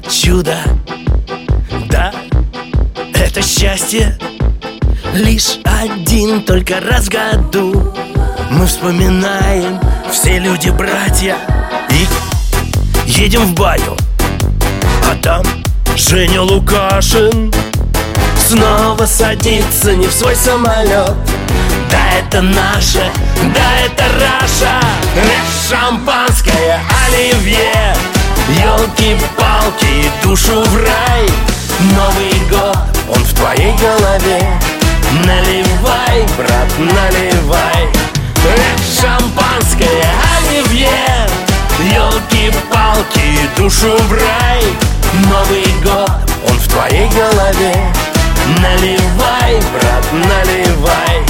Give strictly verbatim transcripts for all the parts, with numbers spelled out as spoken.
чудо, да, это счастье. Лишь один только раз в году мы вспоминаем, все люди братья, и едем в баню, а там Женя Лукашин снова садится не в свой самолет. Да это наше, да это Раша. Шампанское, оливье, елки-палки, душу в рай. Новый год, он в твоей голове. Наливай, брат, наливай. Шампанское, оливье, елки-палки, душу в рай. Новый год, он в твоей голове. Наливай, брат, наливай.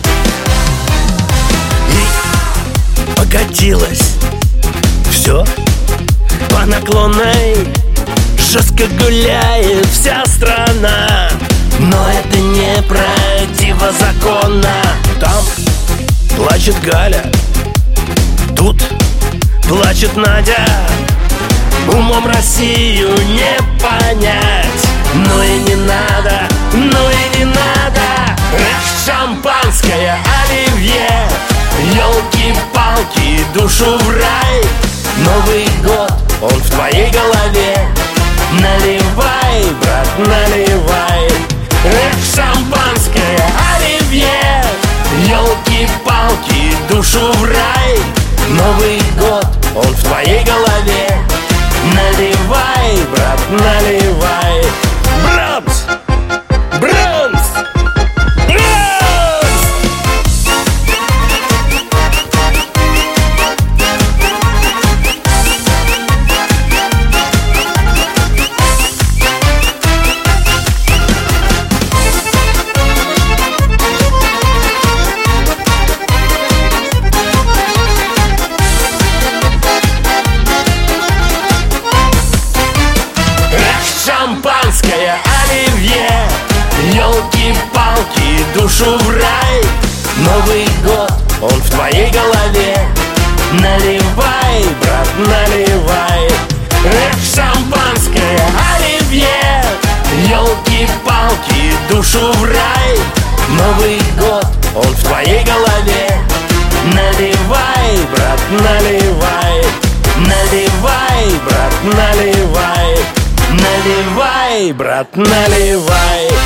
И покатилось все по наклонной, жестко гуляет вся страна. Но это не противозаконно. Там плачет Галя, тут плачет Надя. Умом Россию не понять. Ну и не надо, ну и не надо. Шампанское, оливье, елки-палки, душу в рай. Новый год, он в твоей голове. Наливай, брат, наливай. Шампанское, оливье, елки-палки, душу в рай. Новый год, он в твоей голове. Наливай, брат, наливай. Бронз! Бронз! Бронз! Шампанское, оливье, елки-палки, душу в рай. Новый год, он в твоей голове. Наливай, брат, наливай. Шампанское, оливье, елки-палки, душу в рай. Новый год, он в твоей голове. Наливай, брат, наливай. Наливай, брат, наливай. Наливай, брат, наливай.